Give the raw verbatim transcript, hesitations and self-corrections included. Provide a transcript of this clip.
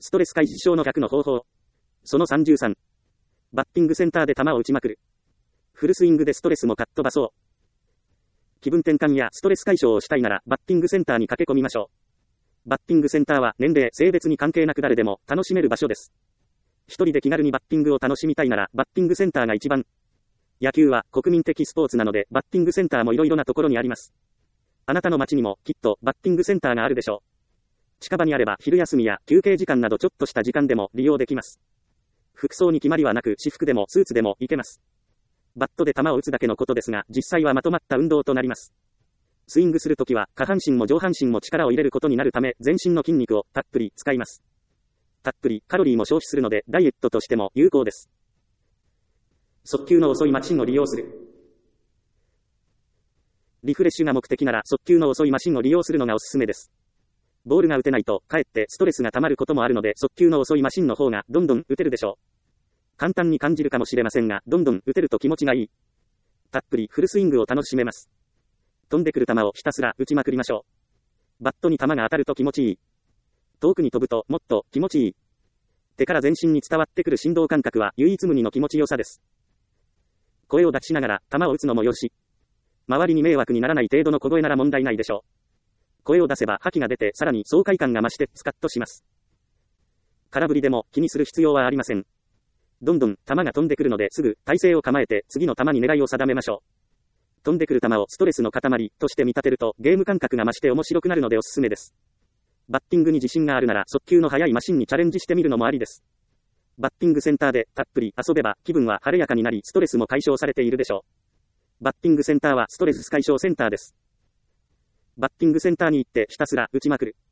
ストレス解消の逆の方法。そのさんじゅうさん。バッティングセンターで球を打ちまくる。フルスイングでストレスもかっ飛ばそう。気分転換やストレス解消をしたいならバッティングセンターに駆け込みましょう。バッティングセンターは年齢、性別に関係なく誰でも楽しめる場所です。一人で気軽にバッティングを楽しみたいならバッティングセンターが一番。野球は国民的スポーツなのでバッティングセンターもいろいろなところにあります。あなたの街にもきっとバッティングセンターがあるでしょう。近場にあれば昼休みや休憩時間などちょっとした時間でも利用できます。服装に決まりはなく私服でもスーツでもいけます。バットで球を打つだけのことですが実際はまとまった運動となります。スイングするときは下半身も上半身も力を入れることになるため全身の筋肉をたっぷり使います。たっぷりカロリーも消費するのでダイエットとしても有効です。速球の遅いマシンを利用する。リフレッシュが目的なら速球の遅いマシンを利用するのがおすすめです。ボールが打てないとかえってストレスが溜まることもあるので速球の遅いマシンの方がどんどん打てるでしょう。簡単に感じるかもしれませんがどんどん打てると気持ちがいい。たっぷりフルスイングを楽しめます。飛んでくる球をひたすら打ちまくりましょう。バットに球が当たると気持ちいい。遠くに飛ぶともっと気持ちいい。手から全身に伝わってくる振動感覚は唯一無二の気持ちよさです。声を出しながら球を打つのもよし。周りに迷惑にならない程度の小声なら問題ないでしょう。声を出せば覇気が出てさらに爽快感が増してスカッとします。空振りでも気にする必要はありません。どんどん球が飛んでくるのですぐ体勢を構えて次の球に狙いを定めましょう。飛んでくる球をストレスの塊として見立てるとゲーム感覚が増して面白くなるのでおすすめです。バッティングに自信があるなら速球の速いマシンにチャレンジしてみるのもありです。バッティングセンターでたっぷり遊べば気分は晴れやかになりストレスも解消されているでしょう。バッティングセンターはストレス解消センターです。バッティングセンターに行ってひたすら打ちまくる。